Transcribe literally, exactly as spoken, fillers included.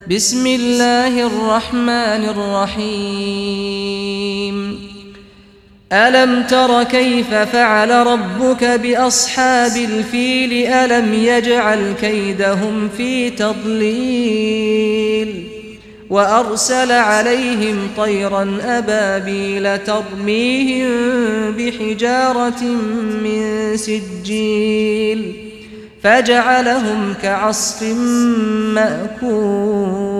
بسم الله الرحمن الرحيم ألم تر كيف فعل ربك بأصحاب الفيل ألم يجعل كيدهم في تضليل وأرسل عليهم طيرا أبابيل ترميهم بحجارة من سجيل فجعلهم كعصف مأكول